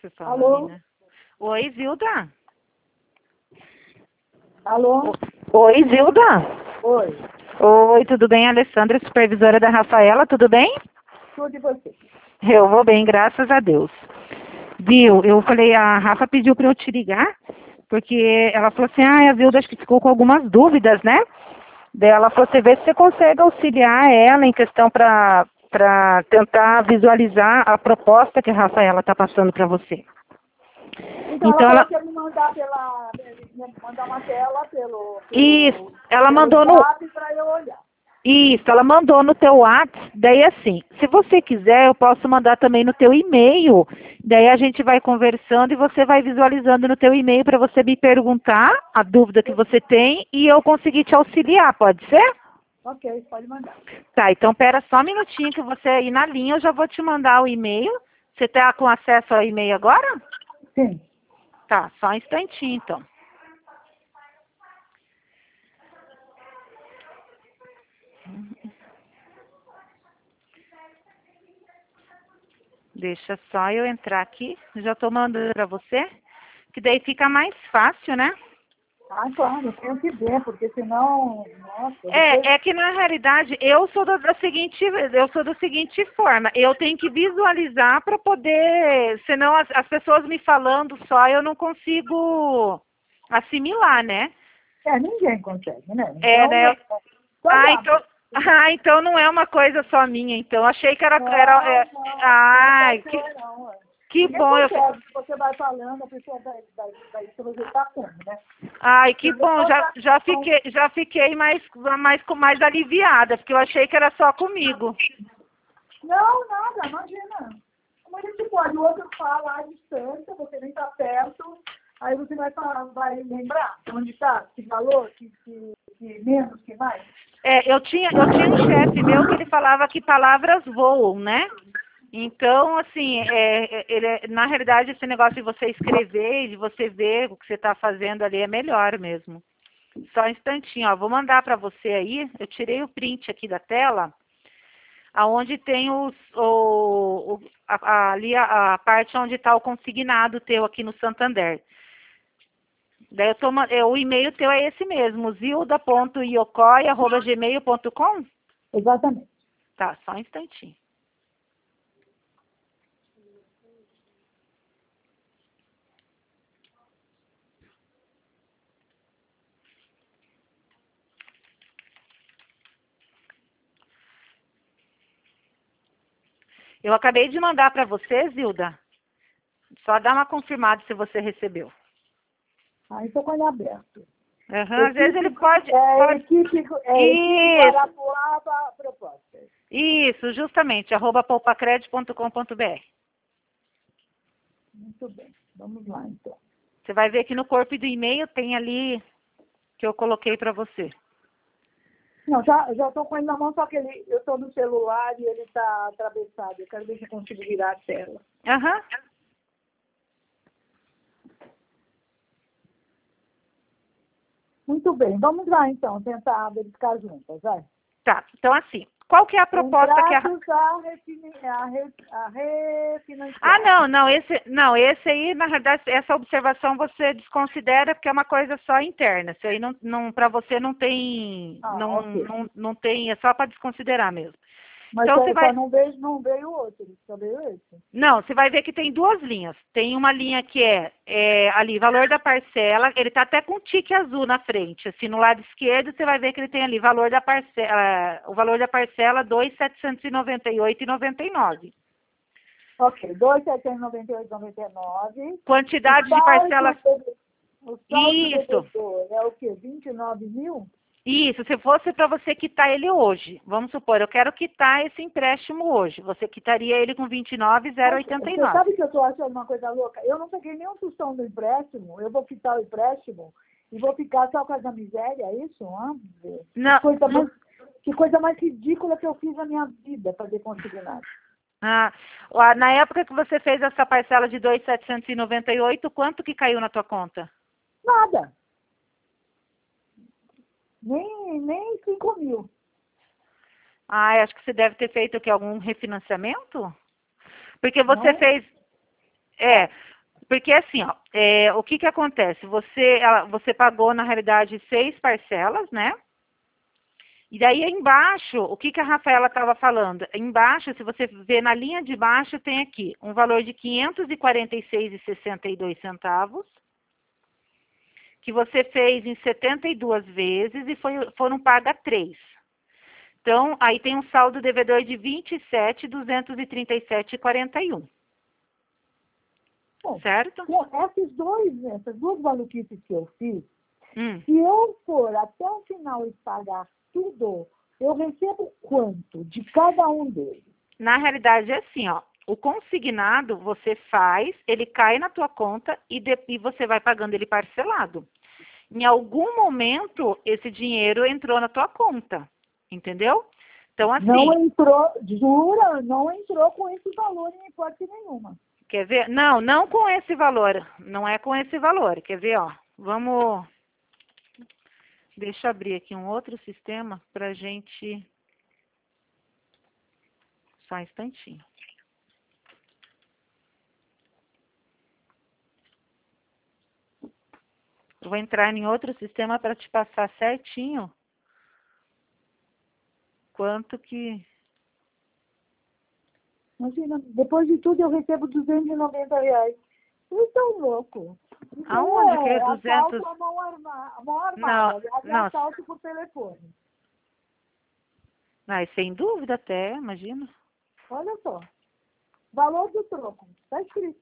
Você fala, Alô? né? Oi, Zilda. Alô? Oi, Zilda. Oi. Oi, tudo bem? Alessandra, supervisora da Rafaela, tudo bem? Tudo e você? Eu vou bem, graças a Deus. Viu, eu falei, a Rafa pediu para eu te ligar, porque ela falou assim, a Zilda acho que ficou com algumas dúvidas, né? Daí ela falou, você vê se você consegue auxiliar ela em questão para tentar visualizar a proposta que a Rafaela está passando para você. Então Então ela ela... falou que ia me mandar mandar uma tela Isso, ela pelo mandou no... WhatsApp para eu olhar. Isso, ela mandou no teu WhatsApp, daí assim, se você quiser, eu posso mandar também no teu e-mail, daí a gente vai conversando e você vai visualizando no teu e-mail para você me perguntar a dúvida que você tem e eu conseguir te auxiliar, pode ser? Ok, pode mandar. Tá, então pera só um minutinho que você aí na linha, eu já vou te mandar o e-mail. Você tá com acesso ao e-mail agora? Sim. Tá, só um instantinho então. Deixa só eu entrar aqui, já estou mandando para você, que daí fica mais fácil, né? Ah, claro, eu tenho que ver, porque senão, nossa, depois... É que na realidade eu sou da seguinte forma, eu tenho que visualizar para poder, senão as pessoas me falando só eu não consigo assimilar, né? Ninguém consegue, né? É, Então, né? Ah, olha, então, então não é uma coisa só minha, então achei que não, não ai, pode ser, não. que Ninguém bom, consegue, se você vai falando, a pessoa vai se projetando, né? ai, que Se você bom, tá- já fiquei mais aliviada, porque eu achei que era só comigo. Não, nada, imagina. Como a gente pode, o outro fala à distância, você nem está perto, aí você vai falar, vai lembrar onde está, que valor, que menos, que mais. Eu tinha um chefe meu que ele falava que palavras voam, né? Então, assim, na realidade, esse negócio de você escrever e de você ver o que você está fazendo ali é melhor mesmo. Só um instantinho, ó, vou mandar para você aí. Eu tirei o print aqui da tela, aonde tem ali a parte onde está o consignado teu aqui no Santander. Daí o e-mail teu é esse mesmo, zilda.iocoi@gmail.com? Exatamente. Tá, só um instantinho. Eu acabei de mandar para você, Zilda. Só dá uma confirmada se você recebeu. Aí estou com ele aberto. Uhum, às vezes ele pode... Equipe Isso, Guarapuava Propostas. isso, justamente, @poupacred.com.br. Muito bem, vamos lá então. Você vai ver que no corpo do e-mail tem ali que eu coloquei para você. Não, já estou com ele na mão, só que eu estou no celular e ele está atravessado. Eu quero ver se eu consigo virar a tela. Aham. Muito bem, vamos lá então, tentar verificar juntas, vai. Tá, então assim, qual que é a proposta que a... a refinanciar. Ah, esse aí, na verdade, essa observação você desconsidera porque é uma coisa só interna. Isso aí para você não tem, Ok. não tem, é só para desconsiderar mesmo. Mas Então você vai... não veio o outro, só veio esse. Não, você vai ver que tem duas linhas. Tem uma linha que é ali, valor da parcela, ele está até com um tique azul na frente. Assim, no lado esquerdo, você vai ver que ele tem ali valor da parcela, o valor da parcela 2.798,99. Ok, 2.798,99. Quantidade de parcelas. O saldo do Isso. devedor é o quê? 29 mil? Isso, se fosse para você quitar ele hoje, vamos supor, eu quero quitar esse empréstimo hoje, você quitaria ele com Você 29.089. sabe que eu estou achando uma coisa louca? Eu não peguei nenhum tostão do empréstimo, eu vou quitar o empréstimo e vou ficar só com essa miséria, é isso? Não, Que coisa mais ridícula que eu fiz na minha vida, fazer consignado. Na época que você fez essa parcela de 2.798, quanto que caiu na tua conta? Nada. Nem 5 mil. Acho que você deve ter feito aqui algum refinanciamento? Porque você Não. fez... Porque assim, ó, o que acontece? Você pagou, na realidade, 6 parcelas, né? E daí, embaixo, o que a Rafaela estava falando? Embaixo, se você ver na linha de baixo, tem aqui um valor de R$ 546,62, que você fez em 72 vezes e foram pagas 3. Então, aí tem um saldo devedor de R$ 27.237,41. Bom, certo? com essas duas maluquices que eu fiz, Hum. se eu for até o final e pagar tudo, eu recebo quanto de cada um deles? Na realidade é assim, ó. O consignado você faz, ele cai na tua conta e você vai pagando ele parcelado. Em algum momento, esse dinheiro entrou na tua conta, entendeu? Então, assim... Não entrou, jura, não entrou com esse valor em hipótese nenhuma. Quer ver? Não com esse valor. Não é com esse valor. Quer ver, ó? Vamos... Deixa eu abrir aqui um outro sistema pra gente... Só um instantinho. Eu vou entrar em outro sistema para te passar certinho quanto que... Imagina, depois de tudo eu recebo R$ 290. Vocês estão loucos. Aonde que é 200? Assalto à mão armada. Não, Aliás, não. assalto por telefone. Mas sem dúvida até, imagina. Olha só. Valor do troco. Está escrito.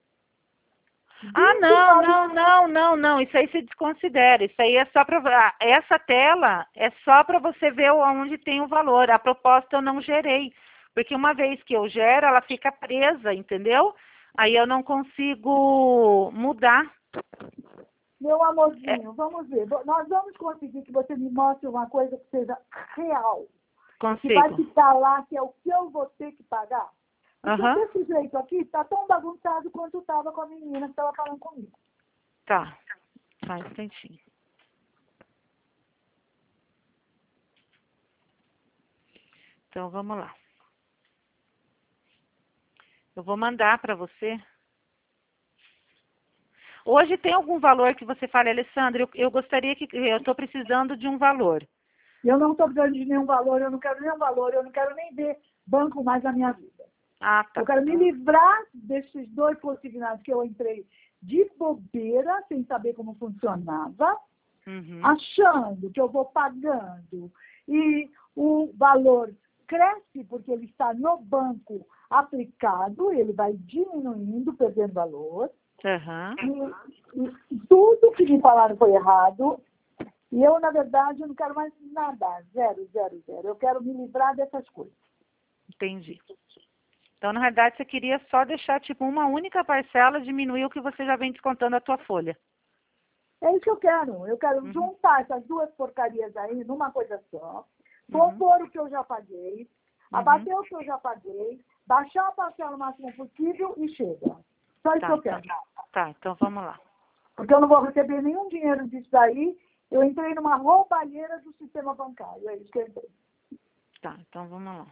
Não. Isso aí se desconsidera. Isso aí é só para... Essa tela é só para você ver onde tem o valor. A proposta eu não gerei. Porque uma vez que eu gero, ela fica presa, entendeu? Aí eu não consigo mudar. Meu amorzinho, vamos ver. Nós vamos conseguir que você me mostre uma coisa que seja real. Consigo. Que vai ficar lá, que é o que eu vou ter que pagar. Porque Aham. esse jeito aqui está tão bagunçado quanto estava com a menina que estava falando comigo. Tá. Só um instantinho. Então, vamos lá. Eu vou mandar para você. Hoje tem algum valor que você fale, Alessandra, eu gostaria que... Eu estou precisando de um valor. Eu não estou precisando de nenhum valor, eu não quero nenhum valor, eu não quero nem ver banco mais na minha vida. Ah, tá. Eu quero me livrar desses 2 consignados que eu entrei de bobeira, sem saber como funcionava, achando que eu vou pagando e o valor cresce porque ele está no banco aplicado, ele vai diminuindo, perdendo valor. E tudo que me falaram foi errado. E eu, na verdade, eu não quero mais nada. Zero. Eu quero me livrar dessas coisas. Entendi. Então, na verdade, você queria só deixar, tipo, uma única parcela, diminuir o que você já vem descontando a tua folha. É isso que eu quero. Eu quero juntar essas 2 porcarias aí numa coisa só, compor o que eu já paguei, abater o que eu já paguei, baixar a parcela o máximo possível e chega. Só isso que eu quero. Tá, então vamos lá. Porque eu não vou receber nenhum dinheiro disso daí. Eu entrei numa roubalheira do sistema bancário. É isso que eu entrei. Tá, então vamos lá.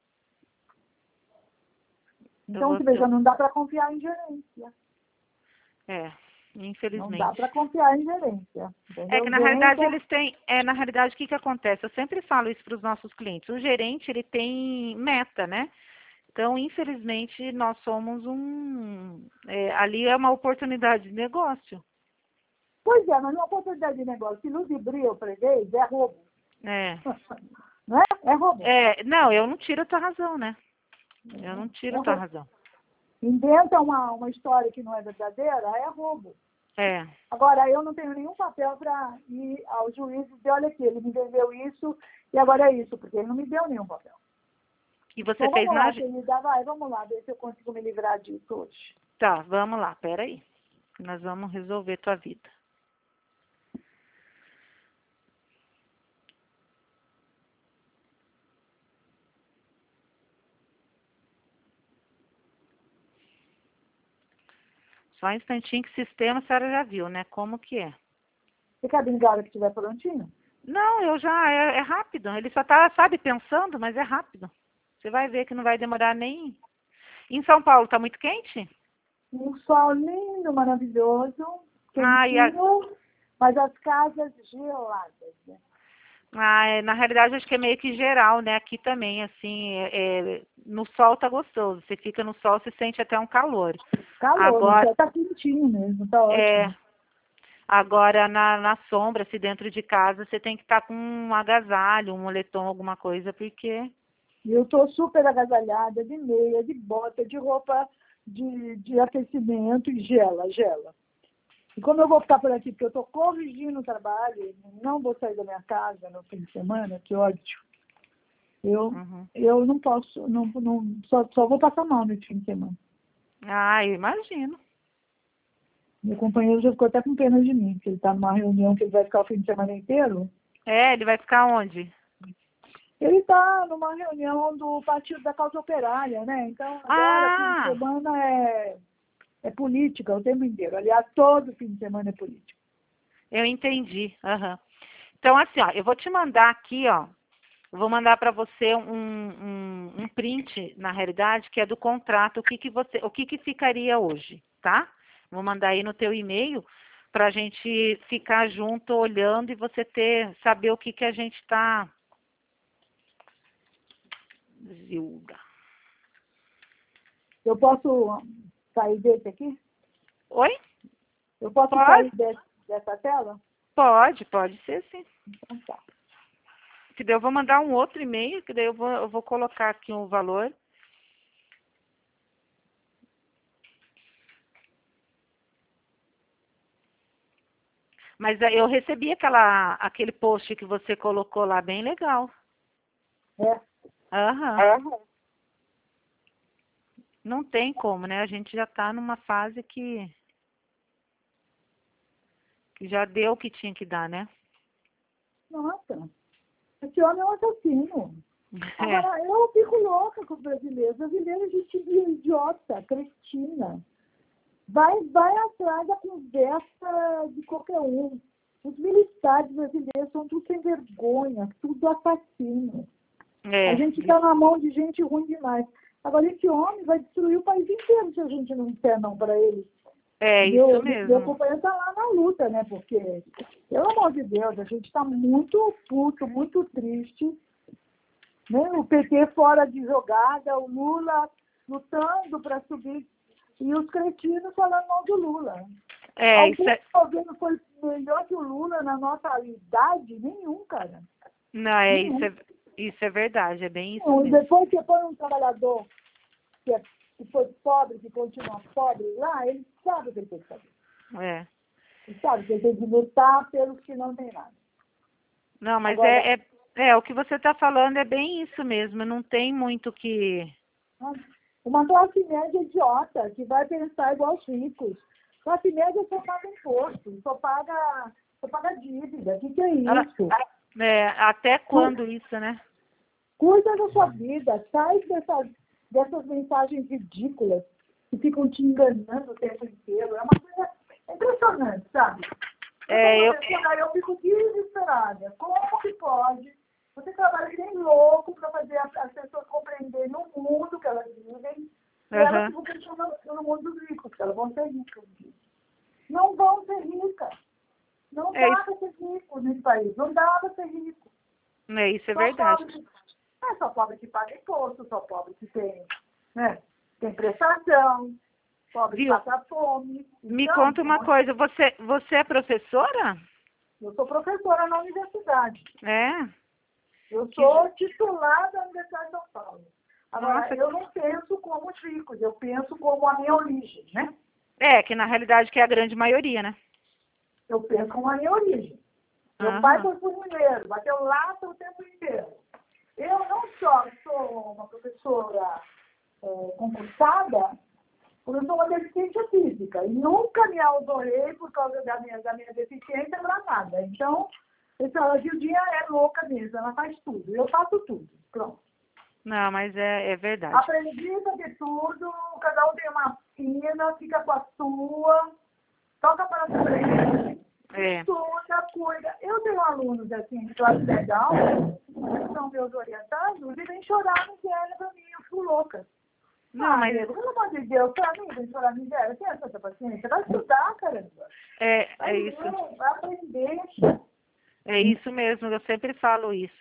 Então, você veja, não dá para confiar em gerência. Infelizmente. Não dá para confiar em gerência. Entendeu? É que, na realidade, eles têm... na realidade, o que acontece? Eu sempre falo isso para os nossos clientes. O gerente, ele tem meta, né? Então, infelizmente, nós somos ali é uma oportunidade de negócio. Pois é, mas uma oportunidade de negócio, se ludibria o freguês, é roubo. Não é? É roubo. Não, eu não tiro a tua razão, né? Eu não tiro a tua razão. Inventa uma história que não é verdadeira, é roubo. Agora, eu não tenho nenhum papel para ir ao juiz e dizer, olha aqui, ele me vendeu isso e agora é isso, porque ele não me deu nenhum papel. E você então, fez vamos lá, ver se eu consigo me livrar disso hoje. Tá, vamos lá, peraí. Nós vamos resolver tua vida. Só um instantinho, que sistema a senhora já viu, né? Como que é? Você quer bengala que estiver prontinho? Não, eu já... É rápido. Ele só tá, sabe, pensando, mas é rápido. Você vai ver que não vai demorar nem... Em São Paulo, tá muito quente? Um sol lindo, maravilhoso, Ai, quentinho, mas as casas geladas, né? na realidade, acho que é meio que geral, né? Aqui também, assim, no sol tá gostoso. Você fica no sol, você sente até um calor. Calor, o Agora, céu tá quentinho mesmo, tá é, ótimo. agora na sombra, se dentro de casa, você tem que estar com um agasalho, um moletom, alguma coisa, porque... E eu tô super agasalhada, de meia, de bota, de roupa de aquecimento e gela. E como eu vou ficar por aqui, porque eu estou corrigindo o trabalho, não vou sair da minha casa no fim de semana, que ódio. Uhum. Eu não posso, só vou passar mal no fim de semana. Ah, eu imagino. Meu companheiro já ficou até com pena de mim, porque ele está numa reunião que ele vai ficar o fim de semana inteiro. Ele vai ficar onde? Ele está numa reunião do Partido da Causa Operária, né? Então, agora, fim de Ah, semana é política o tempo inteiro. Aliás, todo fim de semana é política. eu entendi. Aham. Então, assim, ó, eu vou te mandar aqui, ó. Eu vou mandar para você um print, na realidade, que é do contrato, o que que ficaria hoje, tá? Vou mandar aí no teu e-mail para a gente ficar junto olhando e você saber o que que a gente está. Zilda. Eu posso sair desse aqui? Oi? Eu posso Pode? sair dessa tela? Pode ser sim. Então tá. Que daí eu vou mandar um outro e-mail, que daí eu vou colocar aqui um valor. Mas eu recebi aquele post que você colocou lá, bem legal. É. Aham. Não tem como, né? A gente já está numa fase que já deu o que tinha que dar, né? Nossa, esse homem é um assassino. É, Agora, eu fico louca com o brasileiro. O brasileiro é gente idiota, cretina. Vai atrás da conversa de qualquer um. Os militares brasileiros são tudo sem vergonha, tudo assassino. A gente está na mão de gente ruim demais. Agora, esse homem vai destruir o país inteiro se a gente não disser não para ele. isso Meu mesmo. companheiro está lá na luta, né? Porque, pelo amor de Deus, a gente está muito puto, muito triste. Né? O PT fora de jogada, o Lula lutando para subir e os cretinos falando mal do Lula. Isso Algum é, governo foi melhor que o Lula na nossa idade? Nenhum, cara. não, Nenhum. isso é verdade, é bem isso Não, mesmo. depois que põe um trabalhador que foi pobre, que continua pobre lá, ele sabe o que ele tem que fazer. É. Ele sabe que ele tem que lutar pelos que não têm nada. Não, mas Agora, o que você está falando é bem isso mesmo, não tem muito que... uma classe média idiota que vai pensar igual os ricos. Classe média só paga imposto, só paga dívida. O que é isso? Até quando isso, né? Cuida da sua vida, sai dessas mensagens ridículas que ficam te enganando o tempo inteiro. É uma coisa impressionante, sabe? Eu fico desesperada. Como que pode? Você trabalha que nem louco para fazer as pessoas compreenderem o mundo que elas vivem. E elas ficam pensando no mundo dos ricos, que elas vão ser ricas. Não vão ser ricas. Não dá para ser rico nesse país. Não dá para ser rico. Isso é verdade. Só pobre que paga imposto, só pobre que tem, né, tem prestação, pobre que passa fome. Me Então, conta uma coisa, você é professora? Eu sou professora na universidade. É? Eu sou titular da Universidade de São Paulo. Agora, Nossa, eu não penso como os ricos, eu penso como a minha origem, né? que na realidade que é a grande maioria, né? Eu penso como a minha origem. Meu pai foi fuzileiro, bateu lata o tempo inteiro. Eu não só sou uma professora concursada, porque eu sou uma deficiência física. E nunca me autorei por causa da minha deficiência para nada. Então, a Gildinha é louca mesmo, ela faz tudo. Eu faço tudo. Pronto. Não, mas é verdade. Aprendi a fazer tudo, cada um tem uma sina, fica com a sua, toca para frente. Estuda, cuida. Eu tenho alunos assim de classe legal, que são meus orientados, e vêm chorar no piano para mim, eu fico louca. Não, mas pelo amor de Deus, pra mim, velho, tem essa paciência. Vai estudar, caramba. é isso. Vai aprender. É isso mesmo, eu sempre falo isso.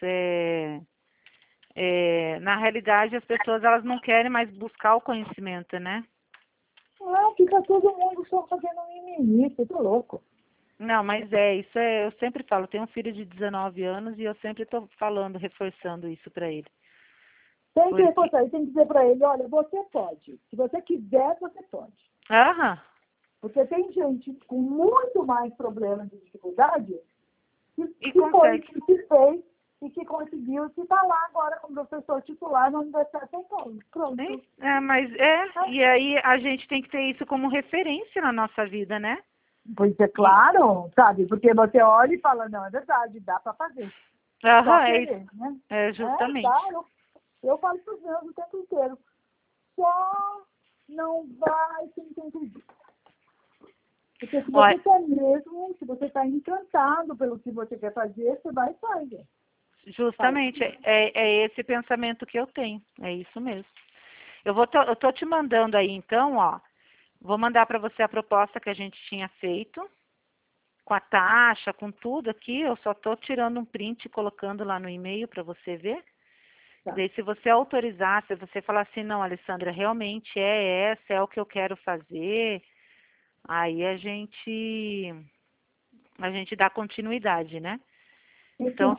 Na realidade, as pessoas elas não querem mais buscar o conhecimento, né? Não, fica todo mundo só fazendo mimimi, você tá louco. Não, mas eu sempre falo, eu tenho um filho de 19 anos e eu sempre estou falando, reforçando isso para ele. Tem que Porque... reforçar, tem que dizer pra ele, olha, você pode. Se você quiser, você pode. Aham. Porque tem gente com muito mais problemas de dificuldade E que foi, consegue. que se fez e que conseguiu se está lá agora como professor titular na Universidade de São Paulo. Pronto. Sim, e aí a gente tem que ter isso como referência na nossa vida, né? Pois é claro, sabe? Porque você olha e fala, não, é verdade, dá para fazer. Aham, Só é querer, isso. né? Justamente. Dá, eu falo para os meus o tempo inteiro. Só não vai se entender. Porque se Olha, você quer mesmo, se você está encantado pelo que você quer fazer, você vai e faz. justamente, é esse pensamento que eu tenho. É isso mesmo. Eu tô te mandando aí, então, ó. Vou mandar para você a proposta que a gente tinha feito, com a taxa, com tudo aqui. Eu só tô tirando um print e colocando lá no e-mail para você ver. Tá. E daí, se você autorizar, se você falar assim, não, Alessandra, realmente é o que eu quero fazer, aí a gente dá continuidade, né? Então,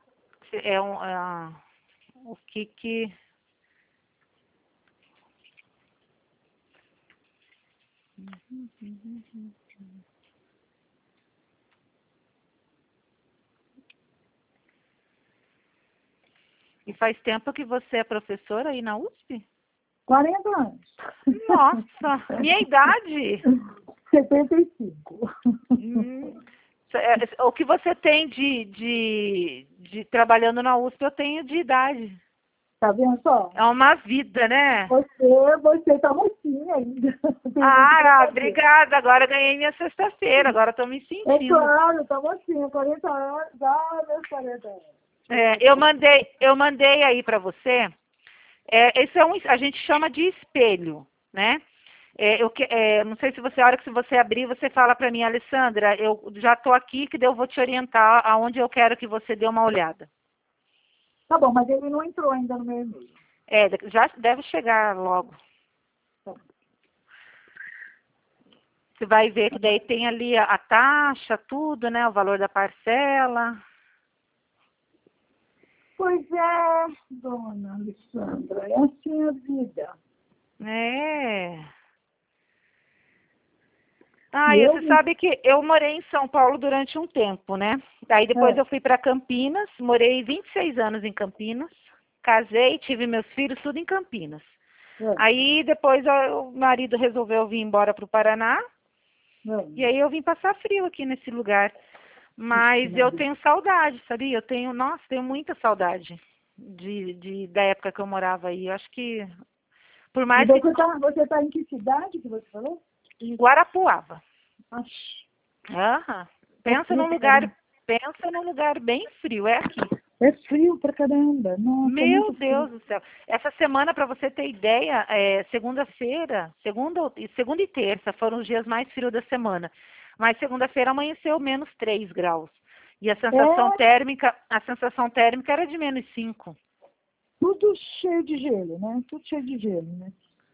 o que E faz tempo que você é professora aí na USP? 40 anos. Nossa, minha idade. 75. O que você tem de trabalhando na USP, eu tenho de idade. Tá vendo só? É uma vida, né? Você tá mocinha ainda. Obrigada. Agora ganhei minha sexta-feira. Agora estou me É sentindo. claro, tá mocinha. 40 anos. Meus 40 anos. Eu mandei aí para você. Esse a gente chama de espelho, né? Não sei se você, a hora que você abrir, você fala para mim, Alessandra, eu já estou aqui, que daí eu vou te orientar aonde eu quero que você dê uma olhada. Tá bom, mas ele não entrou ainda no meu e-mail. Já deve chegar logo. Tá. Você vai ver que daí tem ali a taxa, tudo, né? O valor da parcela. Pois é, dona Alessandra, é assim a vida. E você sabe que eu morei em São Paulo durante um tempo, né? Aí depois eu fui para Campinas, morei 26 anos em Campinas, casei, tive meus filhos, tudo em Campinas. Aí depois o marido resolveu vir embora para o Paraná, e aí eu vim passar frio aqui nesse lugar. Mas eu tenho saudade, sabia? Tenho muita saudade da época que eu morava aí. Eu acho que, por mais que... Você tá em que cidade que você falou? Em Guarapuava. Aham. Pensa num lugar bem frio, é aqui. É frio pra caramba. Nossa, Meu Deus do céu. Essa semana, para você ter ideia, segunda-feira, segunda e terça foram os dias mais frios da semana. Mas segunda-feira amanheceu -3 graus. E a sensação térmica era de -5. Tudo cheio de gelo, né? Tudo cheio de gelo, né?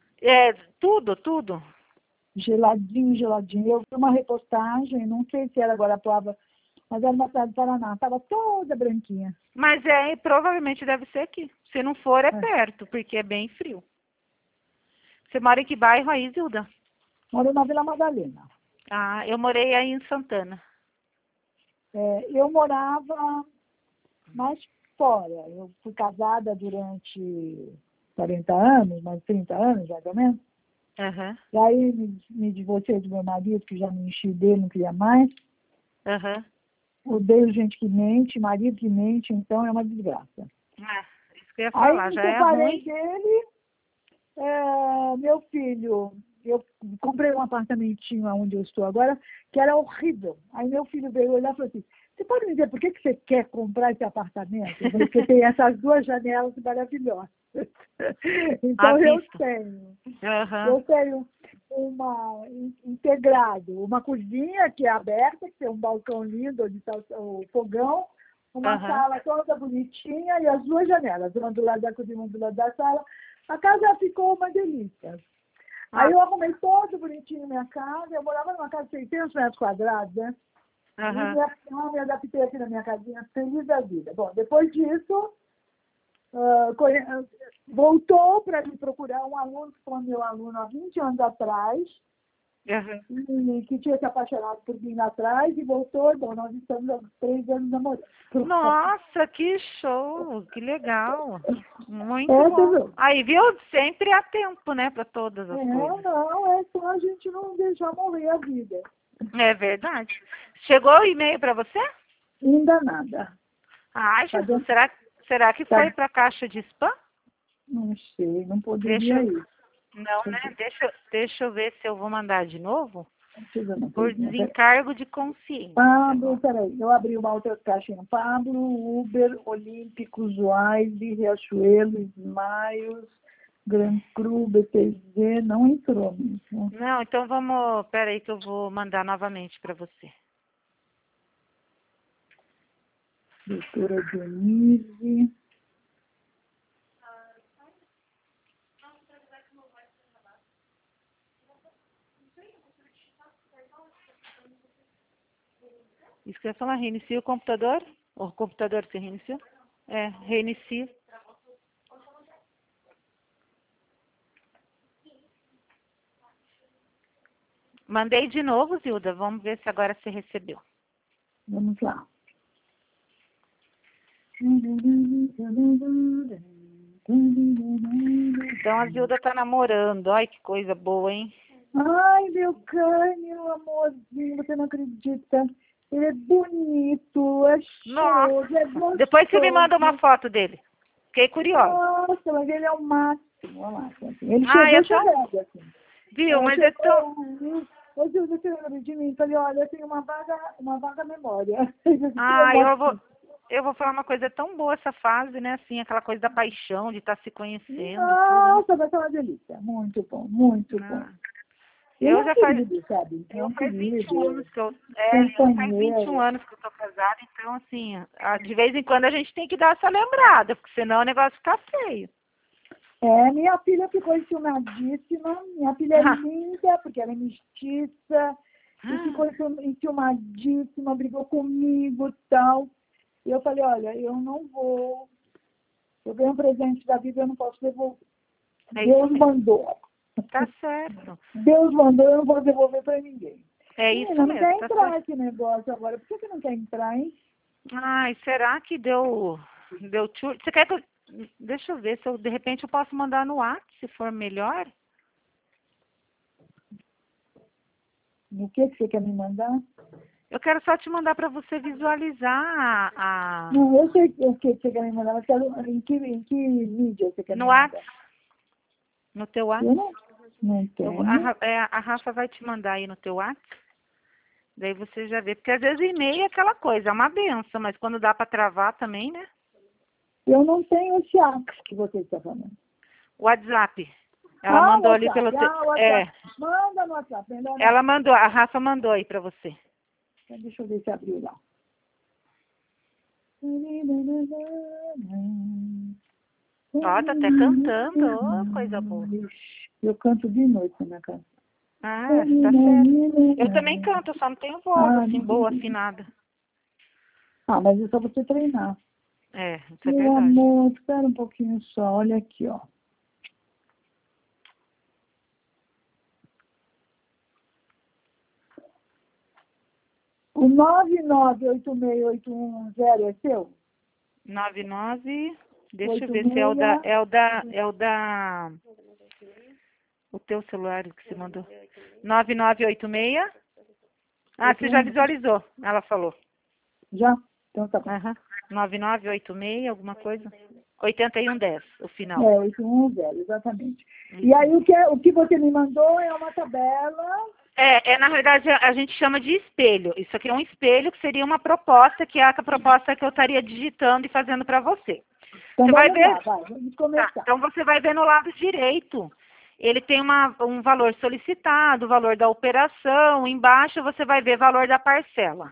Tudo. Geladinho. Eu vi uma reportagem, não sei se era Guarapuava, mas era uma cidade do Paraná. Estava toda branquinha. Mas provavelmente deve ser aqui. Se não for, é perto, porque é bem frio. Você mora em que bairro aí, Zilda? Moro na Vila Madalena. Eu morei aí em Santana. Eu morava mais fora. Eu fui casada durante 40 anos, mais 30 anos, mais ou menos. Uhum. E aí me divorciei do meu marido, que já me enchi dele, não queria mais. Uhum. Odeio gente que mente, marido que mente, então é uma desgraça. Isso que eu ia falar, Aí me já é separei ruim. dele, meu filho, eu comprei um apartamentinho onde eu estou agora, que era horrível. Aí meu filho veio olhar e falou assim, Você pode me dizer por que você quer comprar esse apartamento? Porque tem essas duas janelas maravilhosas. Então, eu tenho uma integrado, uma cozinha que é aberta, que tem um balcão lindo onde está o fogão, uma sala toda bonitinha e as duas janelas, uma do lado da cozinha e uma do lado da sala. A casa ficou uma delícia. Aí eu arrumei todo bonitinho minha casa. Eu morava numa casa de 600 metros quadrados, né? E me adaptei aqui na minha casinha, feliz da vida. Bom, depois disso, voltou para me procurar um aluno que foi meu aluno há 20 anos atrás, e que tinha se apaixonado por mim lá atrás, e voltou. Bom, nós estamos há 3 anos namorando. Nossa, que show, que legal. Muito bom. Aí, viu? Sempre há tempo, né, para todas as coisas. Não, é só a gente não deixar morrer a vida. É verdade. Chegou o e-mail para você? Ainda nada. Ai, Jesus, será que foi para a caixa de spam? Não sei, não poderia ir. Não, né? Deixa eu ver se eu vou mandar de novo. Por Por desencargo de consciência. Pablo, peraí, eu abri uma outra caixinha. Pablo, Uber, Olímpicos, Wise, Riachuelo, Smiles, Grand Cru, BTZ, não entrou mesmo. Não, então peraí que eu vou mandar novamente para você. Doutora Dionise. Isso que eu ia falar, reinicia o computador? O computador você reiniciou? É, reinicia. Mandei de novo, Zilda. Vamos ver se agora você recebeu. Vamos lá. Então a Zilda tá namorando. Ai, que coisa boa, hein? Ai, meu Cânio, amorzinho, você não acredita. Ele é bonito, é show, é gostoso. Depois você me manda uma foto dele. Fiquei curiosa. Nossa, mas ele é o máximo. Olha lá, assim. Ele chegou chegando, assim. Viu, mas é tão... Hoje você lembra de mim, falei, olha, eu tenho uma vaga memória. Eu vou falar uma coisa, é tão boa essa fase, né? Assim, aquela coisa da paixão, de estar se conhecendo. Nossa, vai ser uma delícia. Muito bom, muito bom. Eu já faz 21 anos que eu faz 21 anos que eu tô casada, então assim, de vez em quando a gente tem que dar essa lembrada, porque senão o negócio fica feio. Minha filha ficou enciumadíssima. Minha filha é linda, porque ela é mestiça. E ficou enciumadíssima, brigou comigo e tal. E eu falei, olha, eu não vou. Eu ganhei um presente da vida, eu não posso devolver. Deus mandou. Tá certo. Deus mandou, eu não vou devolver para ninguém. É isso mesmo. Não quer entrar esse negócio agora. Por que você não quer entrar, hein? Ai, será que deu tchur? Você quer que eu... Deixa eu ver se de repente eu posso mandar no WhatsApp, se for melhor. No que você quer me mandar? Eu quero só te mandar para você visualizar a... Não, eu sei o que você quer me mandar, mas quero em que mídia você quer me mandar? No WhatsApp. No teu WhatsApp. Eu não tenho. A Rafa vai te mandar aí no teu WhatsApp. Daí você já vê. Porque às vezes e-mail é aquela coisa, é uma benção, mas quando dá para travar também, né? Eu não tenho esse app que você está falando. WhatsApp. Ela mandou ali pelo... Manda no WhatsApp. Ela mandou, a Rafa mandou aí para você. Deixa eu ver se abriu lá. Ó, tá até cantando. Coisa boa. Eu canto de noite na minha casa. Ah, tá certo. Eu também canto, só não tenho voz assim, boa, afinada. Mas é só você treinar. Isso é Meu verdade. amor, espera um pouquinho só. Olha aqui, ó. O 9986810 é seu? 99, deixa eu ver se é o da... O teu celular que você mandou. 9986. Você já visualizou, ela falou. Já? Então tá bom. 9986, alguma coisa? 8110, o final. 8110, exatamente. E aí o que você me mandou é uma tabela. Na verdade, a gente chama de espelho. Isso aqui é um espelho que seria uma proposta, que é a proposta que eu estaria digitando e fazendo para você. Então Você vai vamos ver. lá, vamos começar. Tá, então você vai ver no lado direito. Ele tem um valor solicitado, o valor da operação. Embaixo você vai ver valor da parcela.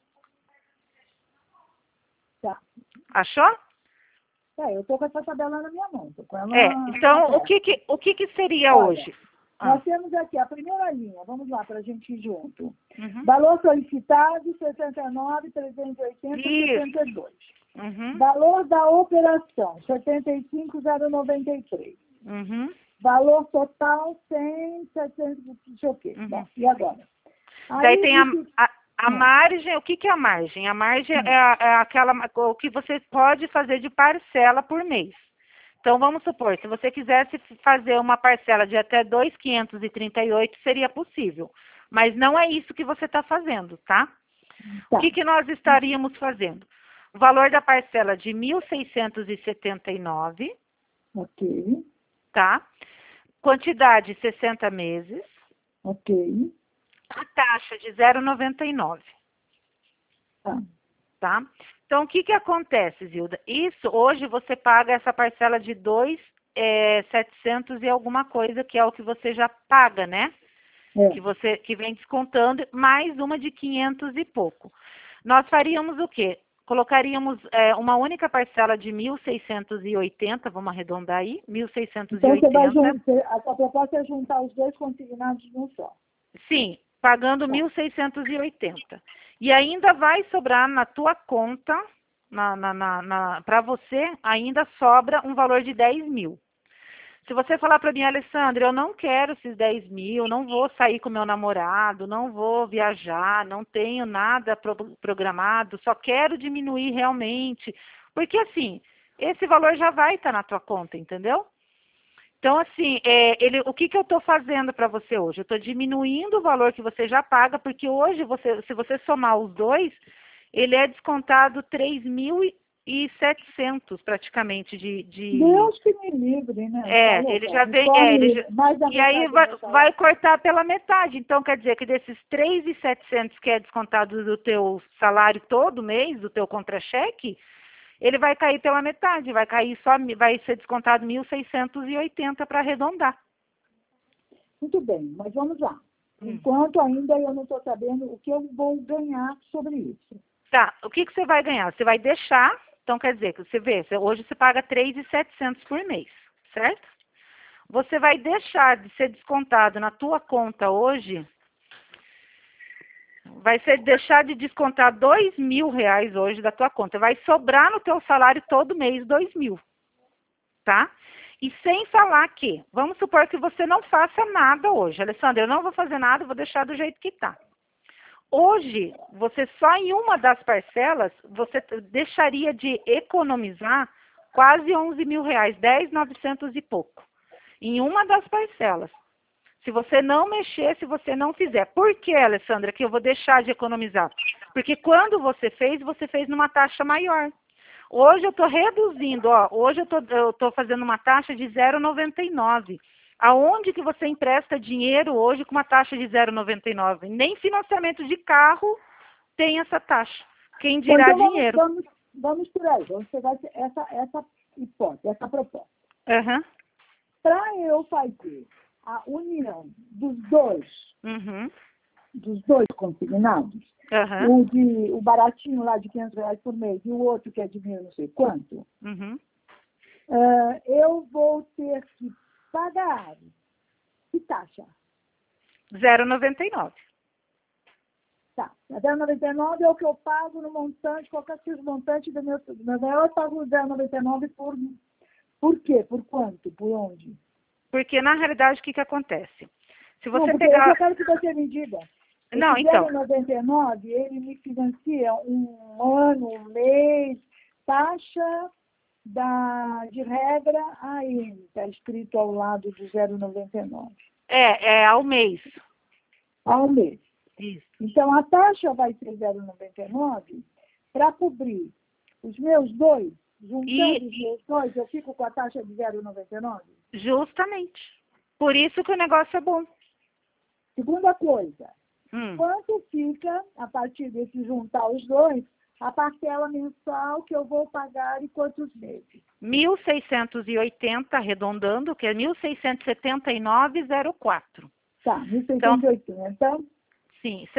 Tá. Achou? Eu estou com essa tabela na minha mão. Tô com ela Então, na o que seria Olha, hoje? Nós temos aqui a primeira linha, vamos lá para a gente ir junto. Uhum. Valor solicitado, 69.380,62. Uhum. Valor da operação, 75.093. Uhum. Valor total, 100, 700, não sei o quê. Uhum. Bom, e agora? Daí Aí, tem a margem. O que é a margem? A margem é aquela o que você pode fazer de parcela por mês. Então, vamos supor, se você quisesse fazer uma parcela de até 2.538, seria possível. Mas não é isso que você está fazendo, tá? Tá. O que nós estaríamos fazendo? O valor da parcela de 1.679, Ok, tá? Quantidade 60 meses. ok. A taxa de 0,99, Tá. tá? Então, o que acontece, Zilda? Isso, hoje você paga essa parcela de 2.700 e alguma coisa, que é o que você já paga, né? Que vem descontando, mais uma de 500 e pouco. Nós faríamos o quê? Colocaríamos uma única parcela de 1.680, vamos arredondar aí, 1.680. Então, você vai a sua proposta é juntar os dois consignados num só. Sim, pagando 1.680. E ainda vai sobrar na tua conta, para você, ainda sobra um valor de 10.000. Se você falar para mim, Alessandra, eu não quero esses 10.000, não vou sair com meu namorado, não vou viajar, não tenho nada programado, só quero diminuir realmente. Porque assim, esse valor já vai estar na tua conta, entendeu? Então, assim, o que eu estou fazendo para você hoje? Eu estou diminuindo o valor que você já paga, porque hoje, se você somar os dois, ele é descontado 3.700 praticamente de... Deus que me livre, né? Ele já vem... e aí vai cortar pela metade. Então, quer dizer que desses 3.700 que é descontado do teu salário todo mês, do teu contra-cheque, ele vai cair pela metade, vai ser descontado 1.680 para arredondar. Muito bem, mas vamos lá. Enquanto ainda eu não estou sabendo o que eu vou ganhar sobre isso. Tá, o que você vai ganhar? Você vai deixar, então quer dizer, que você vê, hoje você paga 3.700 por mês, certo? Você vai deixar de ser descontado na tua conta hoje, deixar de descontar R$2.000 hoje da tua conta. Vai sobrar no teu salário todo mês 2.000, tá? E sem falar que, vamos supor que você não faça nada hoje. Alessandra, eu não vou fazer nada, vou deixar do jeito que tá. Hoje, você só em uma das parcelas, você deixaria de economizar quase R$11.000, 10.900 e pouco. Em uma das parcelas. Se você não mexer, se você não fizer. Por que, Alessandra, que eu vou deixar de economizar? Porque quando você fez numa taxa maior. Hoje eu estou reduzindo, hoje eu tô fazendo uma taxa de 0,99. Aonde que você empresta dinheiro hoje com uma taxa de 0,99? Nem financiamento de carro tem essa taxa. Quem dirá então, dinheiro? Vamos por aí, vamos pegar essa hipótese, essa proposta. Uhum. Para eu fazer a união dos dois consignados, o baratinho lá de R$500 por mês e o outro que é de 1.000 não sei quanto, eu vou ter que pagar que taxa? 0,99. Tá, 0,99 é o que eu pago no montante, qualquer que seja o montante do meu eu pago 0,99 por quê? Por quanto? Por onde? Porque, na realidade, o que acontece? Se você eu pegar... só quero que você me diga. Não, então... 0,99, ele me financia um ano, um mês, taxa de regra AM, está escrito ao lado do 0,99. É ao mês. Ao mês. Isso. Então, a taxa vai ser 0,99 para cobrir os meus dois. Juntando os meus dois, eu fico com a taxa de 0,99? Justamente. Por isso que o negócio é bom. Segunda coisa, Hum. quanto fica, a partir desse juntar os dois, a parcela mensal que eu vou pagar em quantos meses? 1.680, arredondando, que é 1.679,04. Tá, 1.680. Então, sim,